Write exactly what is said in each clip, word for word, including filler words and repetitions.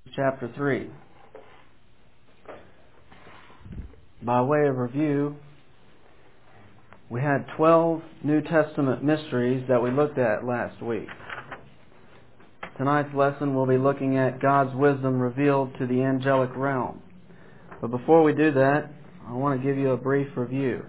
Chapter three. By way of review, we had twelve New Testament mysteries that we looked at last week. Tonight's lesson we'll be looking at God's wisdom revealed to the angelic realm. But before we do that, I want to give you a brief review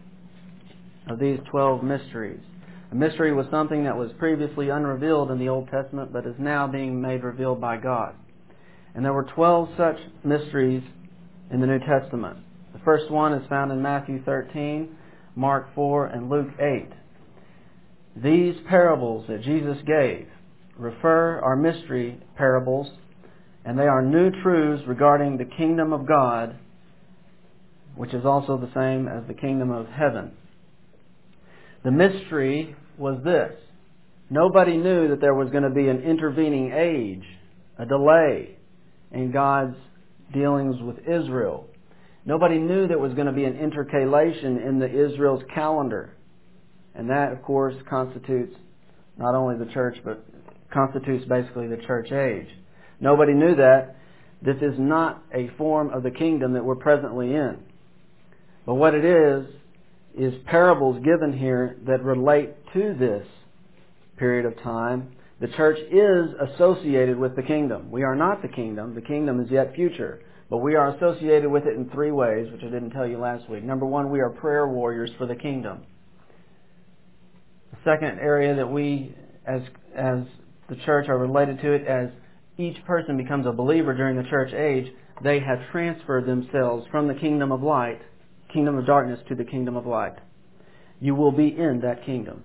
of these twelve mysteries. A mystery was something that was previously unrevealed in the Old Testament but is now being made revealed by God. And there were twelve such mysteries in the New Testament. The first one is found in Matthew thirteen, Mark four, and Luke eight. These parables that Jesus gave refer are mystery parables, and they are new truths regarding the kingdom of God, which is also the same as the kingdom of heaven. The mystery was this: nobody knew that there was going to be an intervening age, a delay in God's dealings with Israel. Nobody knew there was going to be an intercalation in the Israel's calendar. And that, of course, constitutes not only the church, but constitutes basically the church age. Nobody knew that. This is not a form of the kingdom that we're presently in. But what it is, is parables given here that relate to this period of time. The church is associated with the kingdom. We are not the kingdom. The kingdom is yet future. But we are associated with it in three ways, which I didn't tell you last week. Number one, we are prayer warriors for the kingdom. The second area that we, as, as the church, are related to it, as each person becomes a believer during the church age, they have transferred themselves from the kingdom of light, kingdom of darkness, to the kingdom of light. You will be in that kingdom.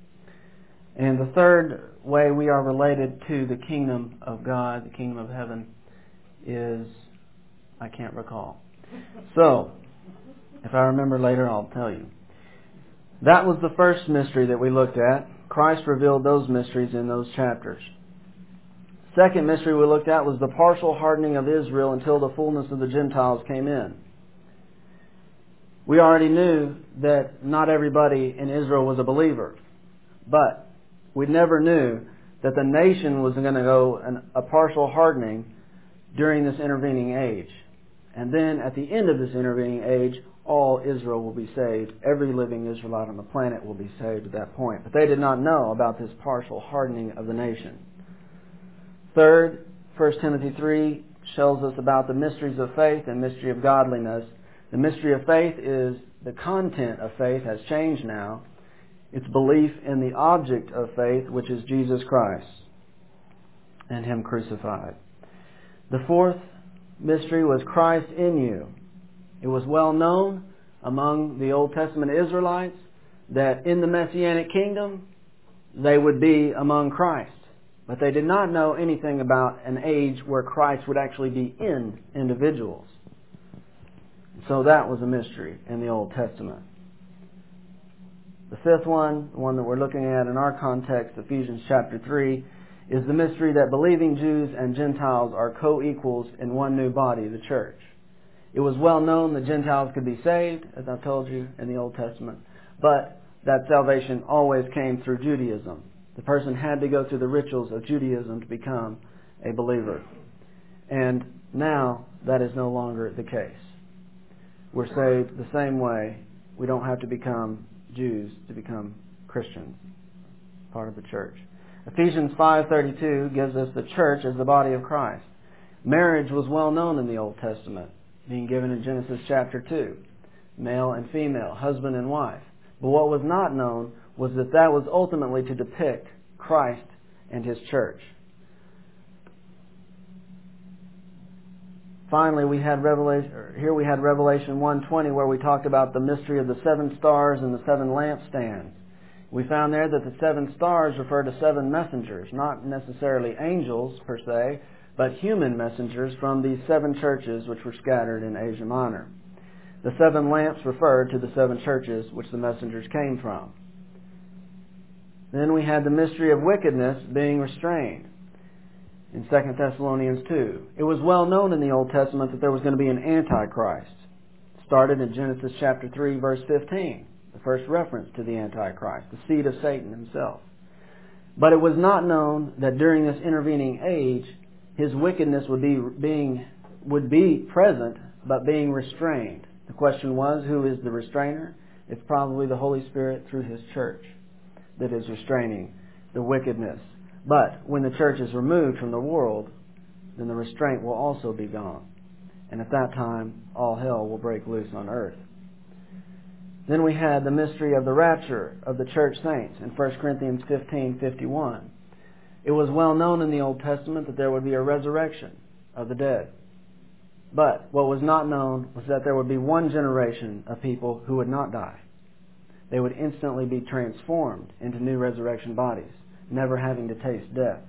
And the third way we are related to the kingdom of God, the kingdom of heaven, is, I can't recall. So, if I remember later, I'll tell you. That was the first mystery that we looked at. Christ revealed those mysteries in those chapters. Second mystery we looked at was the partial hardening of Israel until the fullness of the Gentiles came in. We already knew that not everybody in Israel was a believer, but we never knew that the nation was going to go an, a partial hardening during this intervening age. And then at the end of this intervening age, all Israel will be saved. Every living Israelite on the planet will be saved at that point. But they did not know about this partial hardening of the nation. Third, First Timothy three tells us about the mysteries of faith and mystery of godliness. The mystery of faith is the content of faith has changed now. It's belief in the object of faith, which is Jesus Christ and Him crucified. The fourth mystery was Christ in you. It was well known among the Old Testament Israelites that in the Messianic kingdom they would be among Christ. But they did not know anything about an age where Christ would actually be in individuals. So that was a mystery in the Old Testament. The fifth one, the one that we're looking at in our context, Ephesians chapter three, is the mystery that believing Jews and Gentiles are co-equals in one new body, the church. It was well known that Gentiles could be saved, as I told you in the Old Testament, but that salvation always came through Judaism. The person had to go through the rituals of Judaism to become a believer. And now that is no longer the case. We're saved the same way. We don't have to become Jews to become Christians, part of the church. Ephesians five thirty-two gives us the church as the body of Christ. Marriage was well known in the Old Testament, being given in Genesis chapter two. Male and female, husband and wife. But what was not known was that that was ultimately to depict Christ and His church. Finally, we had Revelation. Here we had Revelation one twenty, where we talked about the mystery of the seven stars and the seven lampstands. We found there that the seven stars refer to seven messengers, not necessarily angels per se, but human messengers from these seven churches which were scattered in Asia Minor. The seven lamps refer to the seven churches which the messengers came from. Then we had the mystery of wickedness being restrained in Second Thessalonians two. It was well known in the Old Testament that there was going to be an Antichrist. It started in Genesis chapter three, verse fifteen, the first reference to the Antichrist, the seed of Satan himself. But it was not known that during this intervening age, his wickedness would be being would be present, but being restrained. The question was, who is the restrainer? It's probably the Holy Spirit through His church that is restraining the wickedness. But when the church is removed from the world, then the restraint will also be gone. And at that time, all hell will break loose on earth. Then we had the mystery of the rapture of the church saints in First Corinthians fifteen fifty-one. It was well known in the Old Testament that there would be a resurrection of the dead. But what was not known was that there would be one generation of people who would not die. They would instantly be transformed into new resurrection bodies, never having to taste death.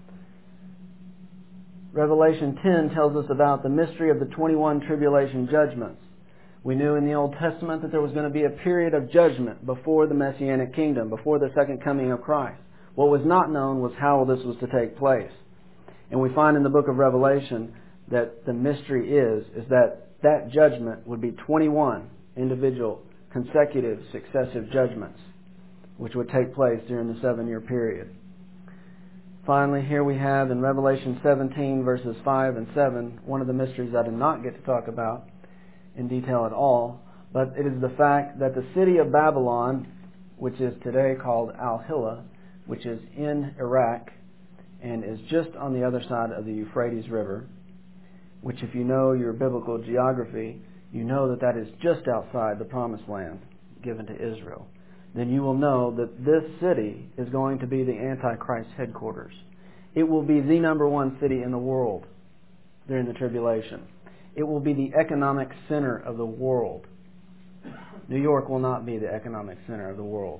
Revelation ten tells us about the mystery of the twenty-one tribulation judgments. We knew in the Old Testament that there was going to be a period of judgment before the Messianic kingdom, before the second coming of Christ. What was not known was how this was to take place. And we find in the book of Revelation that the mystery is, is that that judgment would be twenty-one individual, consecutive, successive judgments, which would take place during the seven-year period. Finally, here we have in Revelation seventeen, verses five and seven, one of the mysteries I did not get to talk about in detail at all, but it is the fact that the city of Babylon, which is today called Al-Hilla, which is in Iraq and is just on the other side of the Euphrates River, which if you know your biblical geography, you know that that is just outside the promised land given to Israel. Then you will know that this city is going to be the Antichrist headquarters. It will be the number one city in the world during the tribulation. It will be the economic center of the world. New York will not be the economic center of the world.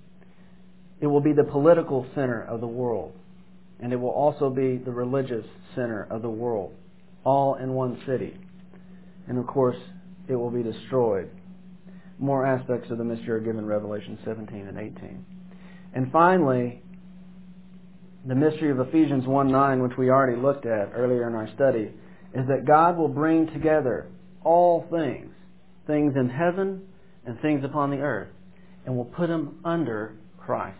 It will be the political center of the world. And it will also be the religious center of the world, all in one city. And of course, it will be destroyed. More aspects of the mystery are given in Revelation seventeen and eighteen. And finally, the mystery of Ephesians one nine, which we already looked at earlier in our study, is that God will bring together all things, things in heaven and things upon the earth, and will put them under Christ.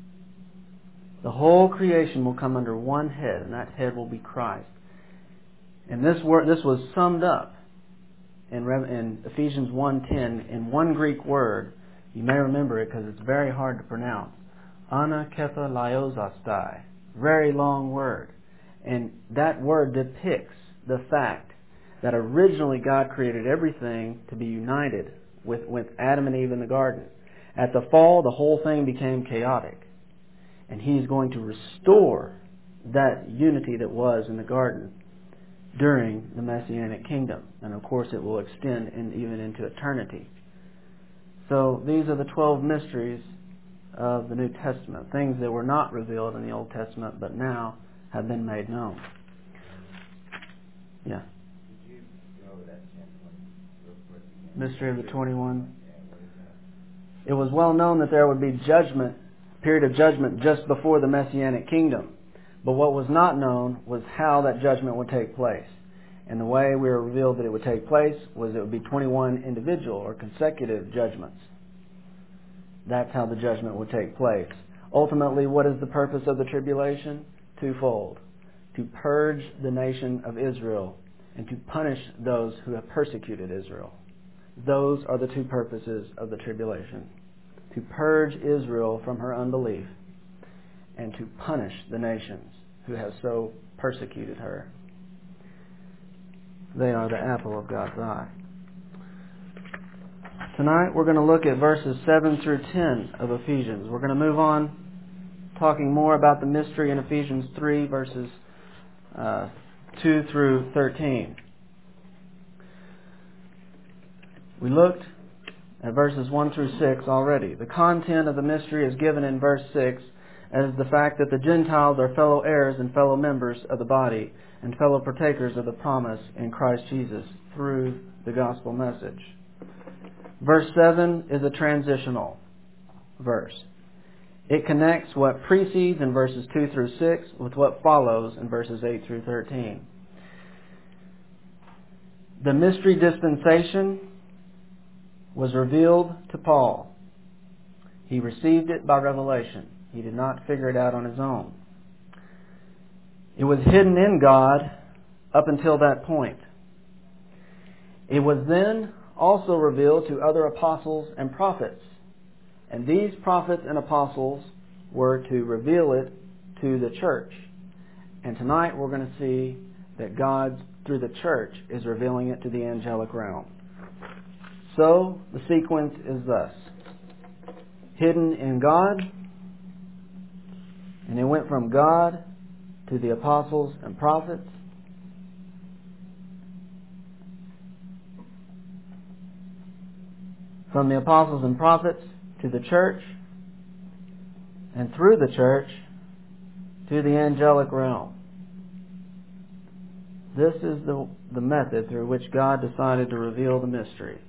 The whole creation will come under one head, and that head will be Christ. And this word, this was summed up in, in Ephesians one ten in one Greek word. You may remember it because it's very hard to pronounce. Anakethalaiosastai. Very long word. And that word depicts the fact that originally God created everything to be united with, with Adam and Eve in the garden. At the fall, the whole thing became chaotic. And He's going to restore that unity that was in the garden during the Messianic kingdom. And of course it will extend in, even into eternity. So these are the twelve mysteries of the New Testament. Things that were not revealed in the Old Testament but now have been made known. Yeah. Did you go over that ten real quick again? Mystery of the twenty-one. It was well known that there would be judgment, period of judgment just before the Messianic kingdom. But what was not known was how that judgment would take place. And the way we were revealed that it would take place was it would be twenty-one individual or consecutive judgments. That's how the judgment would take place. Ultimately, what is the purpose of the tribulation? Twofold. To purge the nation of Israel and to punish those who have persecuted Israel. Those are the two purposes of the tribulation. To purge Israel from her unbelief and to punish the nations who have so persecuted her. They are the apple of God's eye. Tonight we're going to look at verses seven through ten of Ephesians. We're going to move on talking more about the mystery in Ephesians three, verses uh, two through thirteen. We looked at verses one through six already. The content of the mystery is given in verse six as the fact that the Gentiles are fellow heirs and fellow members of the body and fellow partakers of the promise in Christ Jesus through the gospel message. Verse seven is a transitional verse. It connects what precedes in verses two through six with what follows in verses eight through thirteen. The mystery dispensation was revealed to Paul. He received it by revelation. He did not figure it out on his own. It was hidden in God up until that point. It was then also revealed to other apostles and prophets. And these prophets and apostles were to reveal it to the church. And tonight we're going to see that God, through the church, is revealing it to the angelic realm. So, the sequence is thus. Hidden in God, and it went from God to the apostles and prophets, from the apostles and prophets to the church, and through the church to the angelic realm. This is the, the method through which God decided to reveal the mystery.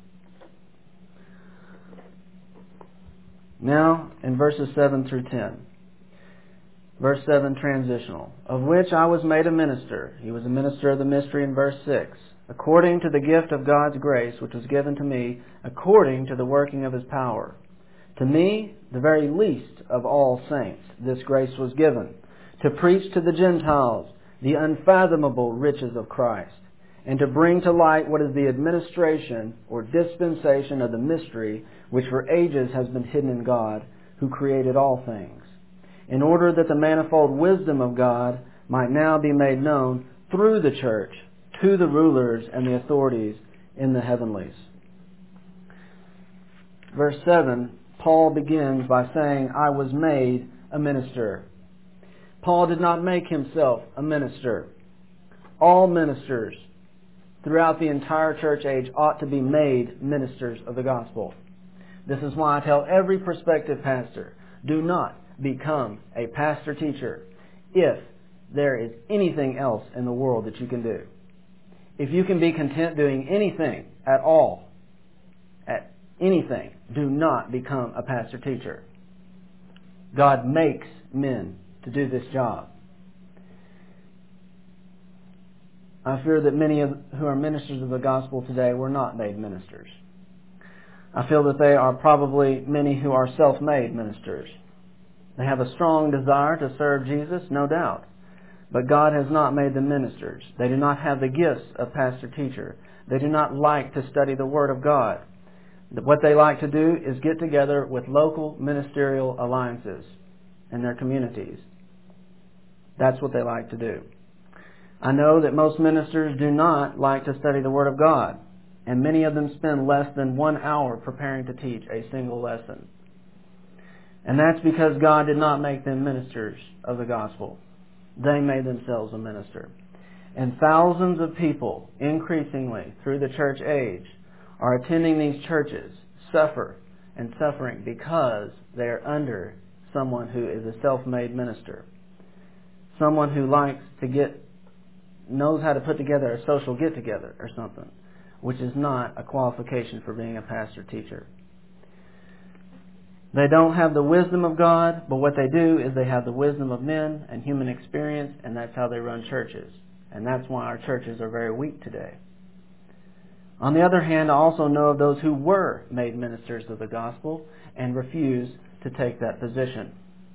Now, in verses seven through ten. Verse seven, transitional. Of which I was made a minister. He was a minister of the mystery in verse six. According to the gift of God's grace, which was given to me, according to the working of His power. To me, the very least of all saints, this grace was given, to preach to the Gentiles the unfathomable riches of Christ, and to bring to light what is the administration or dispensation of the mystery which for ages has been hidden in God, who created all things, in order that the manifold wisdom of God might now be made known through the church to the rulers and the authorities in the heavenlies. Verse seven, Paul begins by saying, I was made a minister. Paul did not make himself a minister. All ministers throughout the entire church age ought to be made ministers of the gospel. This is why I tell every prospective pastor, do not become a pastor-teacher if there is anything else in the world that you can do. If you can be content doing anything at all, at anything, do not become a pastor-teacher. God makes men to do this job. I fear that many of who are ministers of the gospel today were not made ministers. I feel that they are probably many who are self-made ministers. They have a strong desire to serve Jesus, no doubt. But God has not made them ministers. They do not have the gifts of pastor-teacher. They do not like to study the Word of God. What they like to do is get together with local ministerial alliances in their communities. That's what they like to do. I know that most ministers do not like to study the Word of God, and many of them spend less than one hour preparing to teach a single lesson. And that's because God did not make them ministers of the gospel. They made themselves a minister. And thousands of people, increasingly through the church age, are attending these churches, suffer and suffering because they are under someone who is a self-made minister. Someone who likes to get, knows how to put together a social get-together or something, which is not a qualification for being a pastor-teacher. They don't have the wisdom of God, but what they do is they have the wisdom of men and human experience, and that's how they run churches. And that's why our churches are very weak today. On the other hand, I also know of those who were made ministers of the gospel and refused to take that position.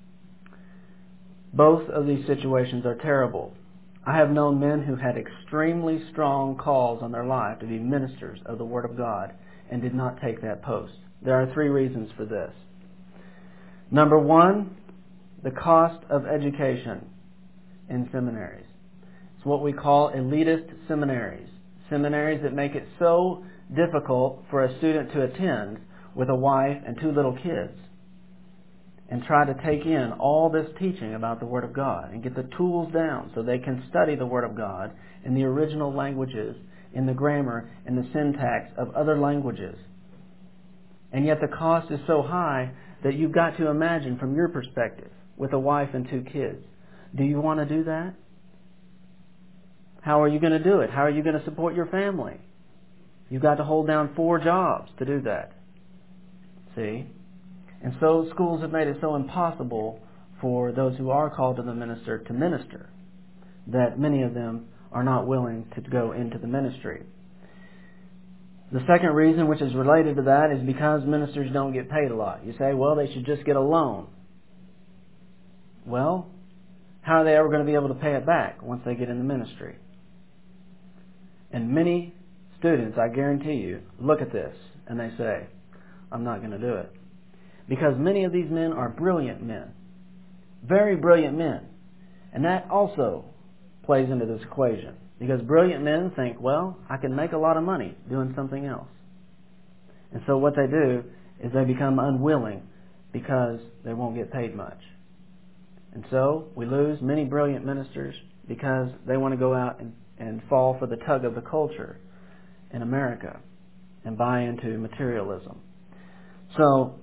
Both of these situations are terrible. I have known men who had extremely strong calls on their life to be ministers of the Word of God and did not take that post. There are three reasons for this. Number one, the cost of education in seminaries. It's what we call elitist seminaries. Seminaries that make it so difficult for a student to attend with a wife and two little kids and try to take in all this teaching about the Word of God and get the tools down so they can study the Word of God in the original languages, in the grammar, and the syntax of other languages. And yet the cost is so high that you've got to imagine from your perspective, with a wife and two kids, do you want to do that? How are you going to do it? How are you going to support your family? You've got to hold down four jobs to do that. See? And so schools have made it so impossible for those who are called to the minister to minister that many of them are not willing to go into the ministry. The second reason, which is related to that, is because ministers don't get paid a lot. You say, well, they should just get a loan. Well, How are they ever going to be able to pay it back once they get in the ministry? And many students, I guarantee you, look at this and they say, I'm not going to do it. Because many of these men are brilliant men. Very brilliant men. And that also plays into this equation. Because brilliant men think, well, I can make a lot of money doing something else. And so what they do is they become unwilling because they won't get paid much. And so we lose many brilliant ministers because they want to go out and, and fall for the tug of the culture in America and buy into materialism. So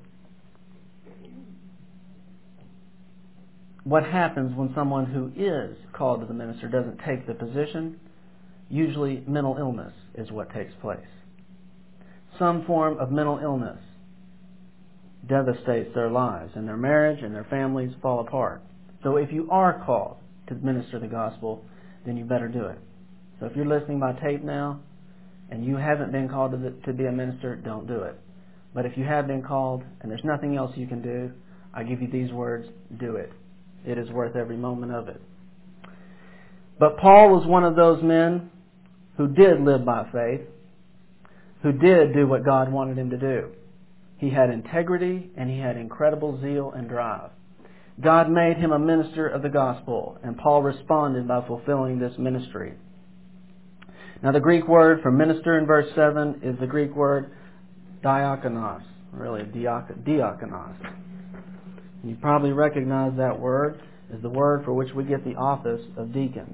what happens when someone who is called to the minister doesn't take the position? Usually mental illness is what takes place. Some form of mental illness devastates their lives, and their marriage and their families fall apart. So if you are called to minister the gospel, then you better do it. So if you're listening by tape now and you haven't been called to, the, to be a minister, don't do it. But if you have been called and there's nothing else you can do, I give you these words, do it. It is worth every moment of it. But Paul was one of those men who did live by faith, who did do what God wanted him to do. He had integrity and he had incredible zeal and drive. God made him a minister of the gospel, and Paul responded by fulfilling this ministry. Now the Greek word for minister in verse seven is the Greek word diakonos, really diakonos. You probably recognize that word as the word for which we get the office of deacon.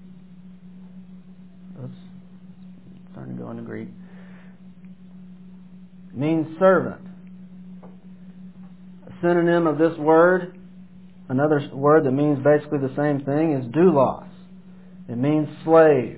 Oops, starting to go into Greek. It means servant. A synonym of this word, another word that means basically the same thing, is doulos. It means slave.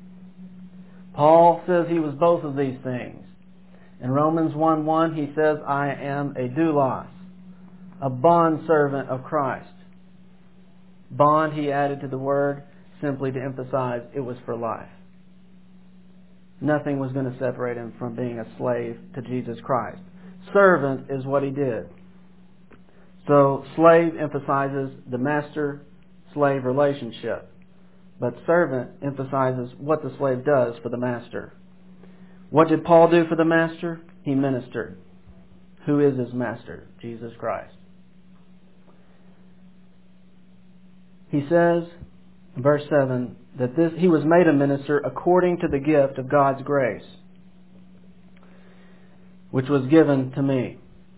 Paul says he was both of these things. In Romans one one he says, I am a doulos, a bondservant of Christ. Bond, he added to the word simply to emphasize it was for life. Nothing was going to separate him from being a slave to Jesus Christ. Servant is what he did. So slave emphasizes the master-slave relationship. But servant emphasizes what the slave does for the master. What did Paul do for the master? He ministered. Who is his master? Jesus Christ. He says, in verse seven, that this he was made a minister according to the gift of God's grace, which was given to me.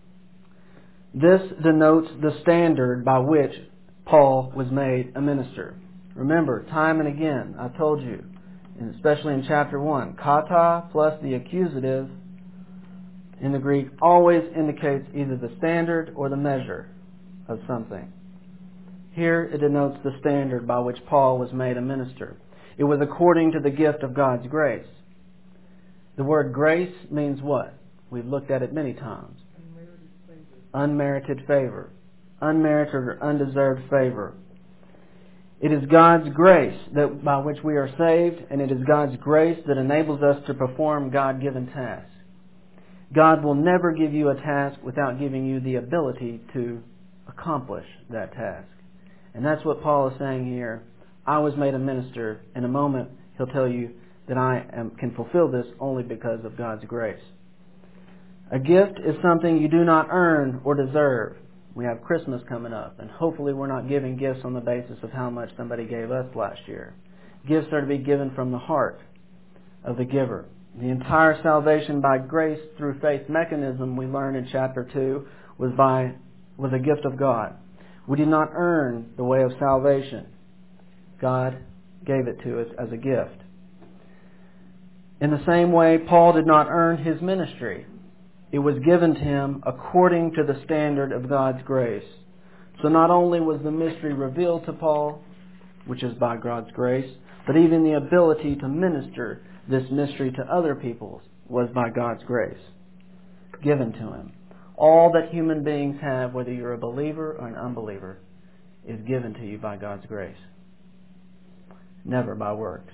This denotes the standard by which Paul was made a minister. Remember, time and again, I told you, and especially in chapter one, kata plus the accusative in the Greek always indicates either the standard or the measure of something. Here it denotes the standard by which Paul was made a minister. It was according to the gift of God's grace. The word grace means what? We've looked at it many times. Unmerited favor. Unmerited or undeserved favor. It is God's grace that by which we are saved, and it is God's grace that enables us to perform God-given tasks. God will never give you a task without giving you the ability to accomplish that task. And that's what Paul is saying here. I was made a minister. In a moment, he'll tell you that I am, can fulfill this only because of God's grace. A gift is something you do not earn or deserve. We have Christmas coming up, and hopefully we're not giving gifts on the basis of how much somebody gave us last year. Gifts are to be given from the heart of the giver. The entire salvation by grace through faith mechanism we learned in chapter two was by was a gift of God. We did not earn the way of salvation. God gave it to us as a gift. In the same way, Paul did not earn his ministry. It was given to him according to the standard of God's grace. So not only was the mystery revealed to Paul, which is by God's grace, but even the ability to minister this mystery to other people was by God's grace, given to him. All that human beings have, whether you're a believer or an unbeliever, is given to you by God's grace, never by works.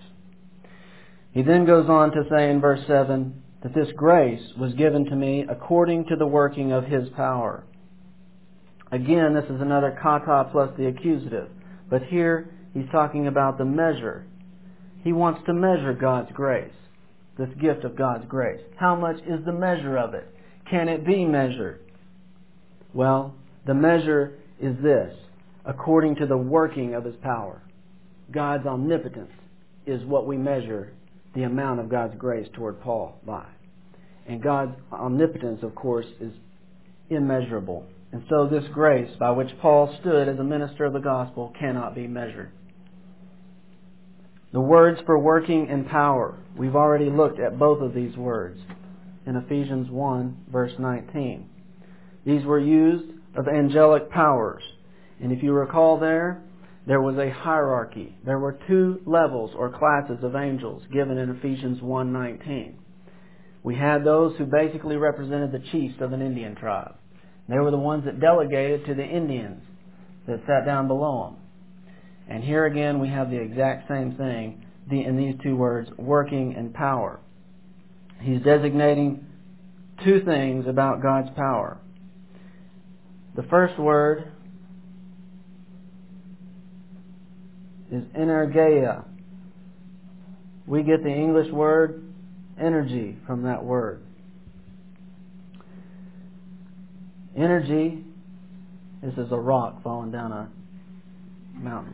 He then goes on to say in verse seven that this grace was given to me according to the working of His power. Again, this is another kata plus the accusative. But here he's talking about the measure. He wants to measure God's grace, this gift of God's grace. How much is the measure of it? Can it be measured? Well, the measure is this, according to the working of His power. God's omnipotence is what we measure the amount of God's grace toward Paul by. And God's omnipotence, of course, is immeasurable. And so this grace by which Paul stood as a minister of the gospel cannot be measured. The words for working and power, we've already looked at both of these words in Ephesians one, verse nineteen. These were used of angelic powers. And if you recall there, there was a hierarchy. There were two levels or classes of angels given in Ephesians one nineteen. We had those who basically represented the chiefs of an Indian tribe. They were the ones that delegated to the Indians that sat down below them. And here again we have the exact same thing in these two words, working and power. He's designating two things about God's power. The first word is energeia. We get the English word energy from that word. Energy, this is a rock falling down a mountain.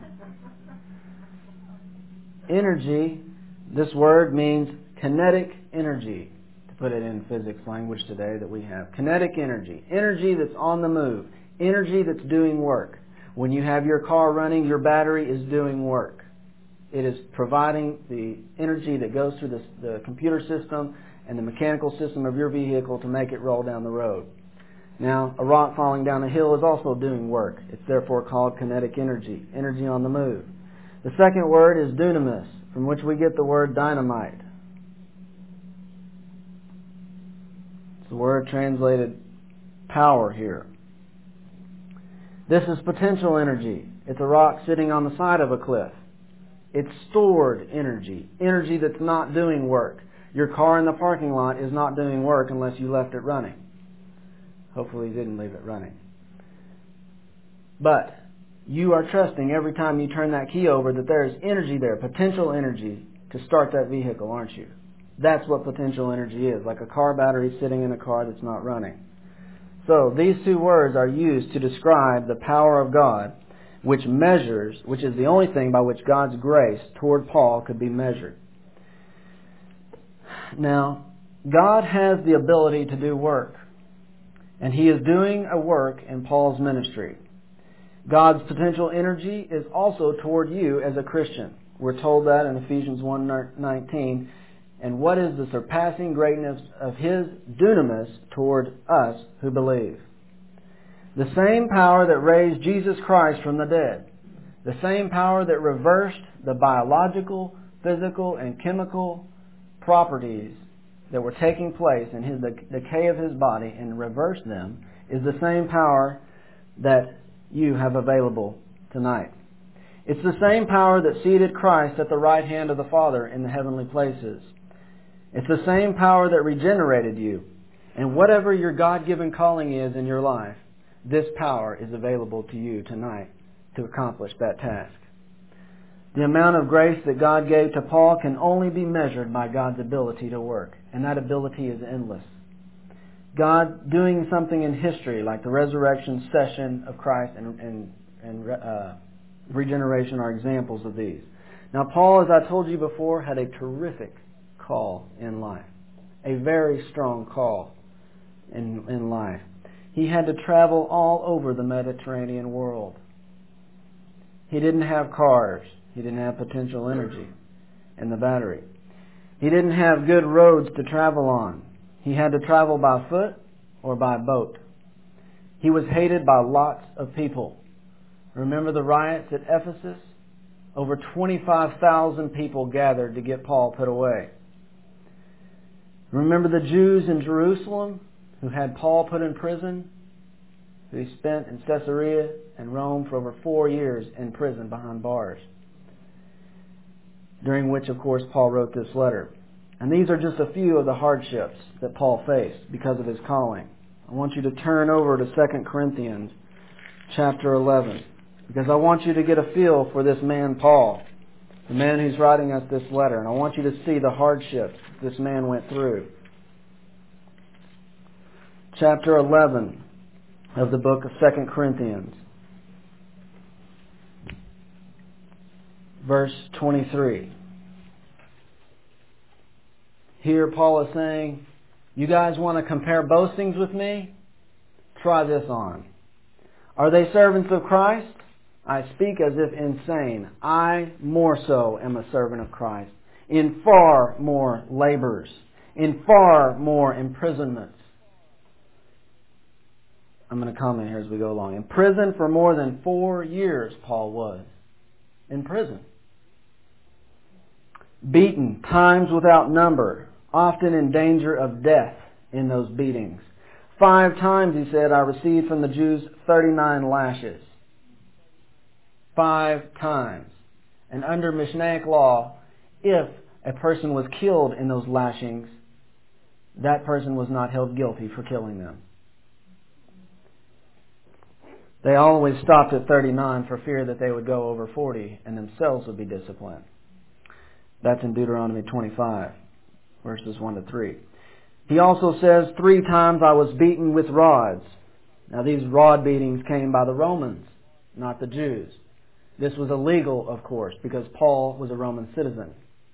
Energy, this word means kinetic energy, to put it in physics language today that we have. Kinetic energy. Energy that's on the move. Energy that's doing work. When you have your car running, your battery is doing work. It is providing the energy that goes through the, the computer system and the mechanical system of your vehicle to make it roll down the road. Now, a rock falling down a hill is also doing work. It's therefore called kinetic energy, energy on the move. The second word is dunamis, from which we get the word dynamite. It's the word translated power here. This is potential energy. It's a rock sitting on the side of a cliff. It's stored energy, energy that's not doing work. Your car in the parking lot is not doing work unless you left it running. Hopefully you didn't leave it running. But you are trusting every time you turn that key over that there is energy there, potential energy, to start that vehicle, aren't you? That's what potential energy is, like a car battery sitting in a car that's not running. So these two words are used to describe the power of God, which measures, which is the only thing by which God's grace toward Paul could be measured. Now, God has the ability to do work, and He is doing a work in Paul's ministry. God's potential energy is also toward you as a Christian. We're told that in Ephesians one nineteen. And what is the surpassing greatness of His dunamis toward us who believe? The same power that raised Jesus Christ from the dead, the same power that reversed the biological, physical, and chemical properties that were taking place in his, the decay of His body and reversed them, is the same power that you have available tonight. It's the same power that seated Christ at the right hand of the Father in the heavenly places. It's the same power that regenerated you. And whatever your God-given calling is in your life, this power is available to you tonight to accomplish that task. The amount of grace that God gave to Paul can only be measured by God's ability to work. And that ability is endless. God doing something in history, like the resurrection session of Christ and, and, and uh, regeneration, are examples of these. Now, Paul, as I told you before, had a terrific call in life. A very strong call in, in life. He had to travel all over the Mediterranean world. He didn't have cars. He didn't have potential energy in the battery. He didn't have good roads to travel on. He had to travel by foot or by boat. He was hated by lots of people. Remember the riots at Ephesus? Over twenty-five thousand people gathered to get Paul put away. Remember the Jews in Jerusalem who had Paul put in prison? Who he spent in Caesarea and Rome for over four years in prison behind bars. During which, of course, Paul wrote this letter. And these are just a few of the hardships that Paul faced because of his calling. I want you to turn over to Second Corinthians chapter eleven. because I want you to get a feel for this man Paul, the man who's writing us this letter, and I want you to see the hardships this man went through. Chapter eleven of the book of Second Corinthians, verse twenty-three. Here Paul is saying, you guys want to compare boastings with me? Try this on. Are they servants of Christ? I speak as if insane. I more so am a servant of Christ, in far more labors, in far more imprisonments. I'm going to comment here as we go along. In prison for more than four years, Paul was. In prison. Beaten times without number, often in danger of death in those beatings. Five times, he said, I received from the Jews thirty-nine lashes. Five times. And under Mishnaic law, if a person was killed in those lashings, that person was not held guilty for killing them. They always stopped at thirty-nine for fear that they would go over forty and themselves would be disciplined. That's in Deuteronomy twenty-five, verses one to three. He also says, three times I was beaten with rods. Now these rod beatings came by the Romans, not the Jews. This was illegal, of course, because Paul was a Roman citizen.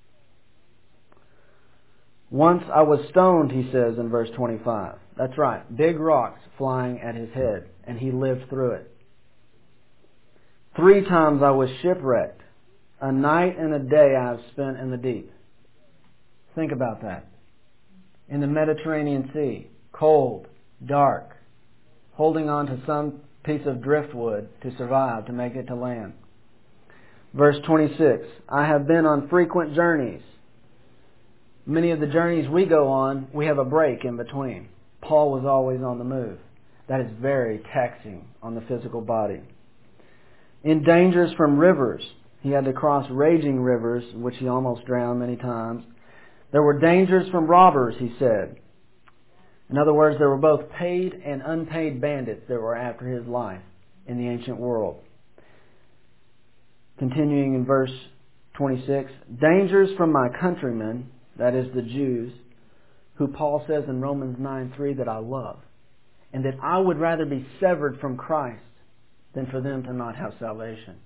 Once I was stoned, he says in verse twenty-five. That's right, big rocks flying at his head, and he lived through it. Three times I was shipwrecked. A night and a day I have spent in the deep. Think about that. In the Mediterranean Sea, cold, dark, holding on to some piece of driftwood to survive, to make it to land. Verse twenty-six, I have been on frequent journeys. Many of the journeys we go on, we have a break in between. Paul was always on the move. That is very taxing on the physical body. In dangers from rivers, he had to cross raging rivers, which he almost drowned many times. There were dangers from robbers, he said. In other words, there were both paid and unpaid bandits that were after his life in the ancient world. Continuing in verse twenty-six, dangers from my countrymen, that is the Jews, who Paul says in Romans nine three that I love, and that I would rather be severed from Christ than for them to not have salvation.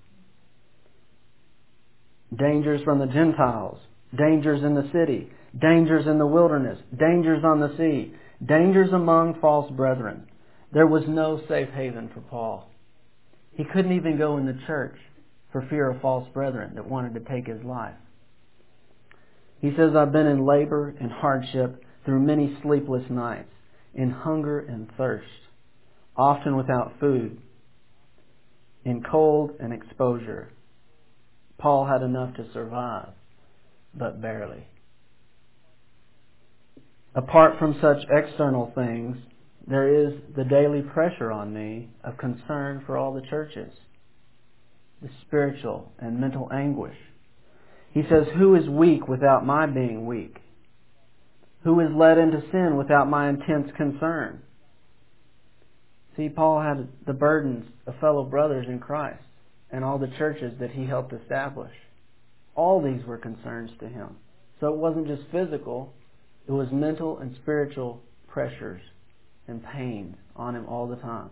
Dangers from the Gentiles, dangers in the city, dangers in the wilderness, dangers on the sea, dangers among false brethren. There was no safe haven for Paul. He couldn't even go in the church for fear of false brethren that wanted to take his life. He says, I've been in labor and hardship through many sleepless nights, in hunger and thirst, often without food, in cold and exposure. Paul had enough to survive, but barely. Apart from such external things, there is the daily pressure on me of concern for all the churches, the spiritual and mental anguish. He says, who is weak without my being weak? Who is led into sin without my intense concern? See, Paul had the burdens of fellow brothers in Christ and all the churches that he helped establish. All these were concerns to him. So it wasn't just physical, it was mental and spiritual pressures and pains on him all the time.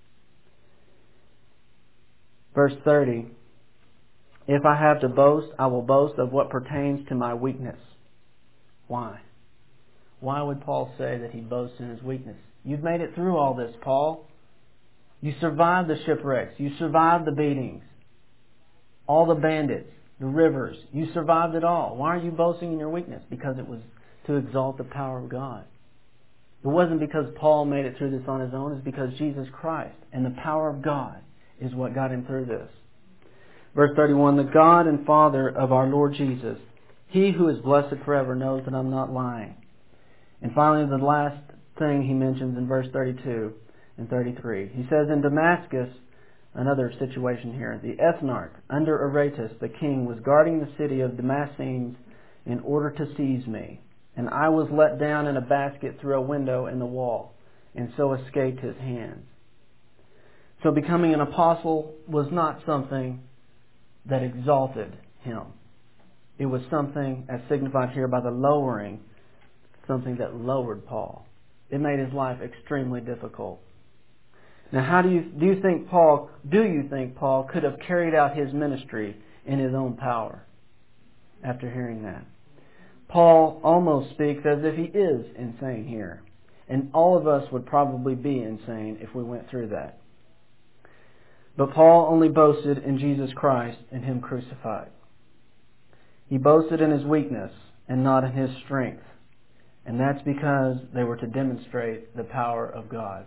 Verse thirty, if I have to boast, I will boast of what pertains to my weakness. Why? Why would Paul say that he boasts in his weakness? You've made it through all this, Paul. You survived the shipwrecks. You survived the beatings. All the bandits, the rivers. You survived it all. Why are you boasting in your weakness? Because it was to exalt the power of God. It wasn't because Paul made it through this on his own. It's because Jesus Christ and the power of God is what got him through this. Verse thirty-one, the God and Father of our Lord Jesus, He who is blessed forever, knows that I'm not lying. And finally, the last thing he mentions in verse thirty-two and thirty-three. He says, in Damascus, another situation here, the ethnarch under Aretas, the king, was guarding the city of Damascenes in order to seize me. And I was let down in a basket through a window in the wall, and so escaped his hands. So becoming an apostle was not something that exalted him. It was something, as signified here by the lowering, something that lowered Paul. It made his life extremely difficult. Now, how do you do you think Paul do you think Paul could have carried out his ministry in his own power after hearing that? Paul almost speaks as if he is insane here. And all of us would probably be insane if we went through that. But Paul only boasted in Jesus Christ and Him crucified. He boasted in his weakness and not in his strength. And that's because they were to demonstrate the power of God.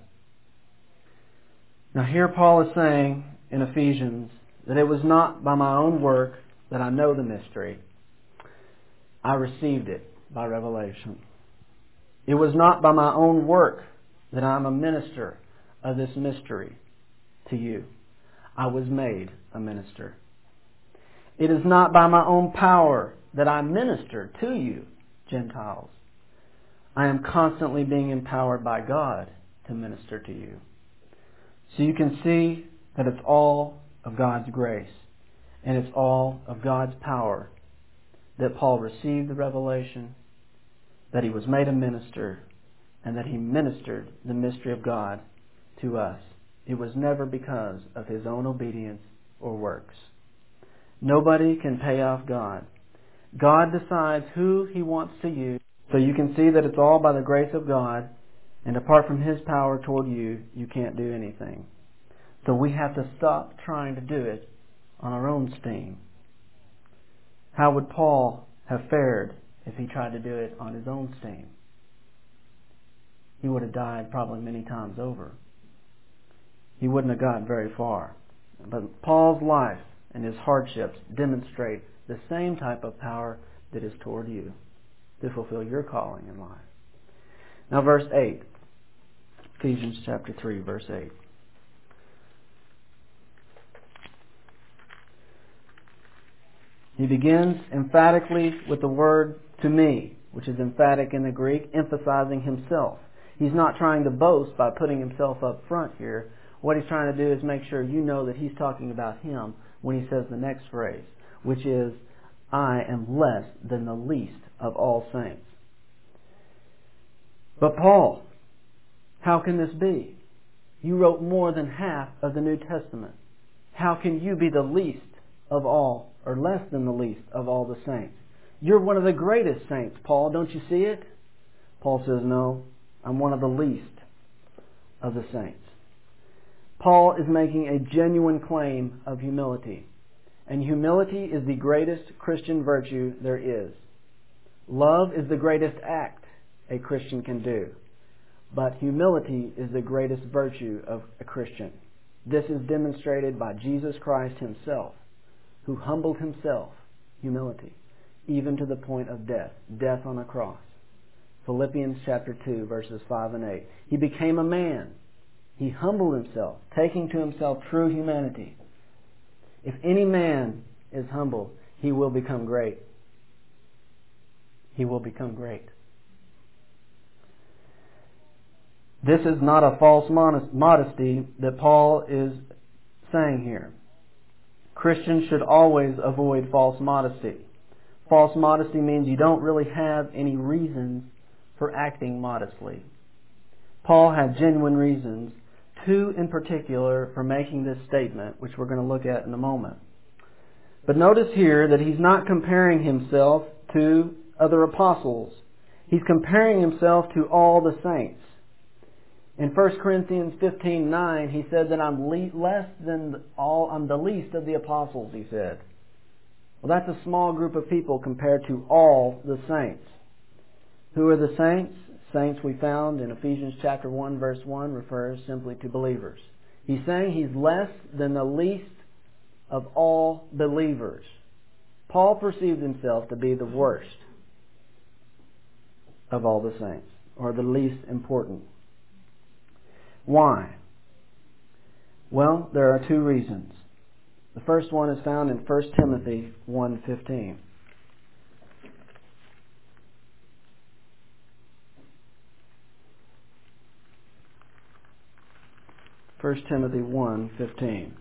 Now here Paul is saying in Ephesians that it was not by my own work that I know the mystery. I received it by revelation. It was not by my own work that I'm a minister of this mystery to you. I was made a minister. It is not by my own power that I minister to you, Gentiles. I am constantly being empowered by God to minister to you. So you can see that it's all of God's grace and it's all of God's power that Paul received the revelation, that he was made a minister, and that he ministered the mystery of God to us. It was never because of his own obedience or works. Nobody can pay off God. God decides who He wants to use. So you can see that it's all by the grace of God, and apart from His power toward you, you can't do anything. So we have to stop trying to do it on our own steam. How would Paul have fared if he tried to do it on his own steam? He would have died probably many times over. He wouldn't have gotten very far. But Paul's life and his hardships demonstrate the same type of power that is toward you to fulfill your calling in life. Now verse eight. Ephesians chapter three, verse eight. He begins emphatically with the word to me, which is emphatic in the Greek, emphasizing himself. He's not trying to boast by putting himself up front here. What he's trying to do is make sure you know that he's talking about him when he says the next phrase, which is, I am less than the least of all saints. But Paul, how can this be? You wrote more than half of the New Testament. How can you be the least of all, or less than the least of all the saints? You're one of the greatest saints, Paul. Don't you see it? Paul says, no, I'm one of the least of the saints. Paul is making a genuine claim of humility. And humility is the greatest Christian virtue there is. Love is the greatest act a Christian can do. But humility is the greatest virtue of a Christian. This is demonstrated by Jesus Christ Himself, who humbled Himself, humility, even to the point of death, death on a cross. Philippians chapter two, verses five and eight. He became a man. He humbled Himself, taking to Himself true humanity. If any man is humble, he will become great. He will become great. This is not a false modesty that Paul is saying here. Christians should always avoid false modesty. False modesty means you don't really have any reasons for acting modestly. Paul had genuine reasons, two in particular, for making this statement, which we're going to look at in a moment. But notice here that he's not comparing himself to other apostles. He's comparing himself to all the saints. In First Corinthians fifteen nine, he said that I'm le- less than all, I'm the least of the apostles, he said. Well, that's a small group of people compared to all the saints. Who are the saints? Saints we found in Ephesians chapter one, verse one, refers simply to believers. He's saying he's less than the least of all believers. Paul perceived himself to be the worst of all the saints, or the least important. Why? Well, there are two reasons. The first one is found in First Timothy one fifteen. First Timothy one fifteen.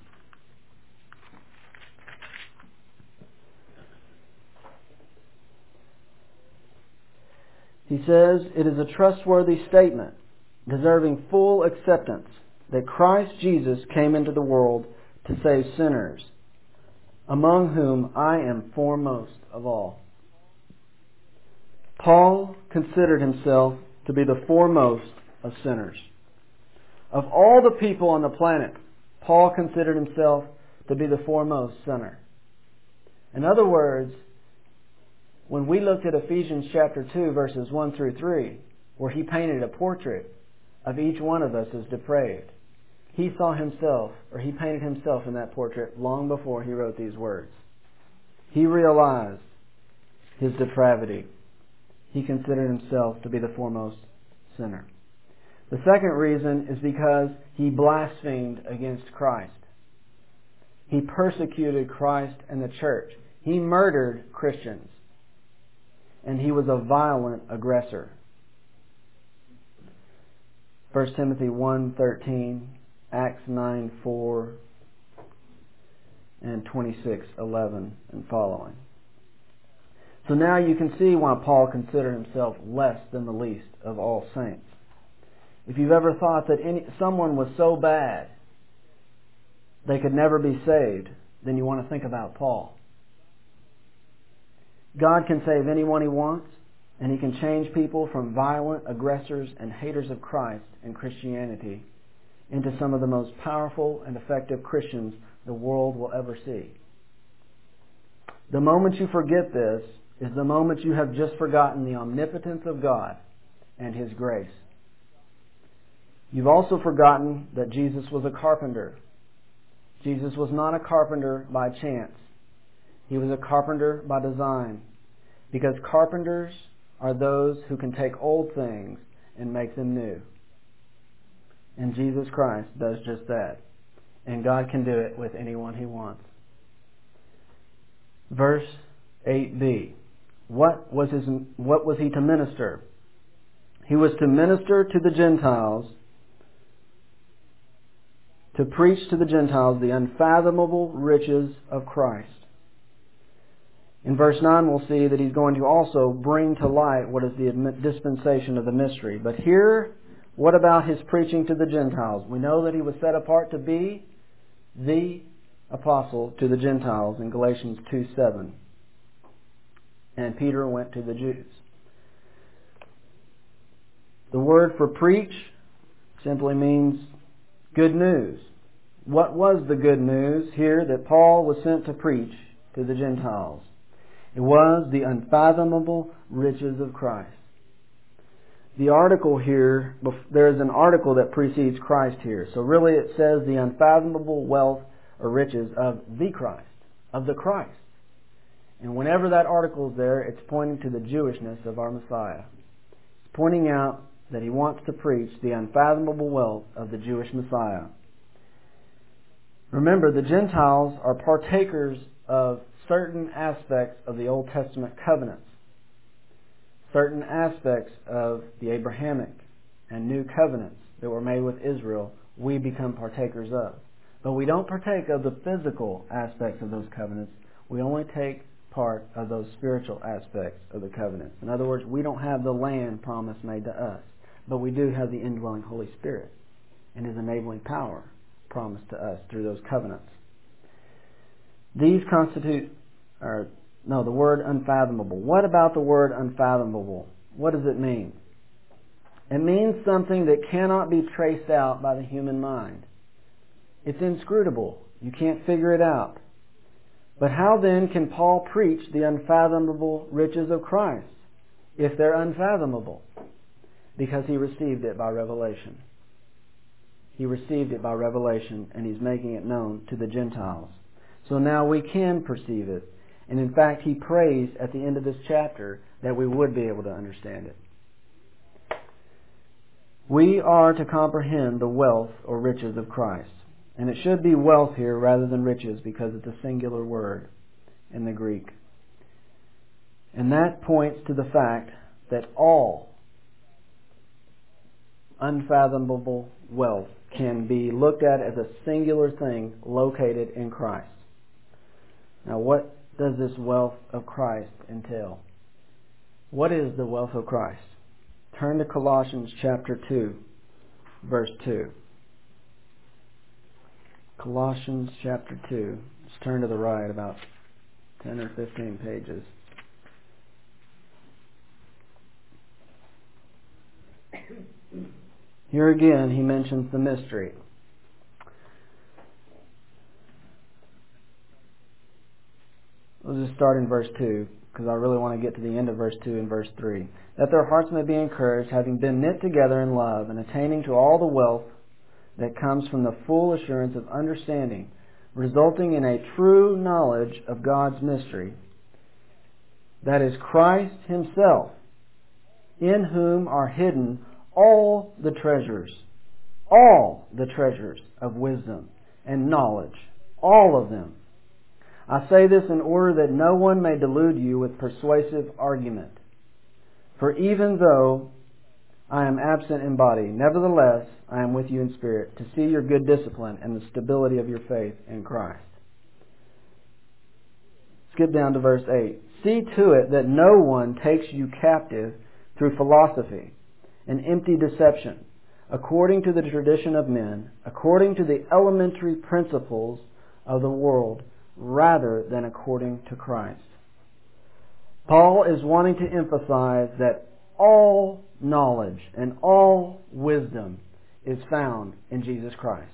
He says, "It is a trustworthy statement, deserving full acceptance, that Christ Jesus came into the world to save sinners, among whom I am foremost of all." Paul considered himself to be the foremost of sinners. Of all the people on the planet, Paul considered himself to be the foremost sinner. In other words, when we looked at Ephesians chapter two, verses one through three, where he painted a portrait of each one of us as depraved, he saw himself, or he painted himself in that portrait long before he wrote these words. He realized his depravity. He considered himself to be the foremost sinner. The second reason is because he blasphemed against Christ. He persecuted Christ and the church. He murdered Christians. And he was a violent aggressor. First Timothy one thirteen, Acts nine four, and twenty-six eleven and following. So now you can see why Paul considered himself less than the least of all saints. If you've ever thought that any, someone was so bad they could never be saved, then you want to think about Paul. God can save anyone He wants, and He can change people from violent aggressors and haters of Christ and Christianity into some of the most powerful and effective Christians the world will ever see. The moment you forget this is the moment you have just forgotten the omnipotence of God and His grace. You've also forgotten that Jesus was a carpenter. Jesus was not a carpenter by chance. He was a carpenter by design. Because carpenters are those who can take old things and make them new. And Jesus Christ does just that. And God can do it with anyone He wants. Verse eight b. What was his, what was He to minister? He was to minister to the Gentiles, to preach to the Gentiles the unfathomable riches of Christ. In verse nine we'll see that He's going to also bring to light what is the dispensation of the mystery. But here, what about His preaching to the Gentiles? We know that He was set apart to be the apostle to the Gentiles in Galatians two seven. And Peter went to the Jews. The word for preach simply means good news. What was the good news here that Paul was sent to preach to the Gentiles? It was the unfathomable riches of Christ. The article here, there is an article that precedes Christ here. So really it says the unfathomable wealth or riches of the Christ, of the Christ. And whenever that article is there, it's pointing to the Jewishness of our Messiah. It's pointing out that He wants to preach the unfathomable wealth of the Jewish Messiah. Remember, the Gentiles are partakers of certain aspects of the Old Testament covenants, certain aspects of the Abrahamic and new covenants that were made with Israel, we become partakers of. But we don't partake of the physical aspects of those covenants. We only take part of those spiritual aspects of the covenants. In other words, we don't have the land promise made to us, but we do have the indwelling Holy Spirit and His enabling power promised to us through those covenants. These constitute, or no, the word unfathomable. What about the word unfathomable? What does it mean? It means something that cannot be traced out by the human mind. It's inscrutable. You can't figure it out. But how then can Paul preach the unfathomable riches of Christ if they're unfathomable? Because he received it by revelation. He received it by revelation, and he's making it known to the Gentiles. So now we can perceive it. And in fact, he prays at the end of this chapter that we would be able to understand it. We are to comprehend the wealth or riches of Christ. And it should be wealth here rather than riches because it's a singular word in the Greek. And that points to the fact that all unfathomable wealth can be looked at as a singular thing located in Christ. Now, what does this wealth of Christ entail? What is the wealth of Christ? Turn to Colossians chapter two, verse two. Colossians chapter two. Let's turn to the right about ten or fifteen pages. Here again, he mentions the mystery. We'll just start in verse two, because I really want to get to the end of verse two and verse three. That their hearts may be encouraged, having been knit together in love, and attaining to all the wealth that comes from the full assurance of understanding, resulting in a true knowledge of God's mystery, that is Christ Himself, in whom are hidden all the treasures, all the treasures of wisdom and knowledge, all of them. I say this in order that no one may delude you with persuasive argument. For even though I am absent in body, nevertheless I am with you in spirit, to see your good discipline and the stability of your faith in Christ. Skip down to verse eight. See to it that no one takes you captive through philosophy and empty deception, according to the tradition of men, according to the elementary principles of the world, rather than according to Christ. Paul is wanting to emphasize that all knowledge and all wisdom is found in Jesus Christ.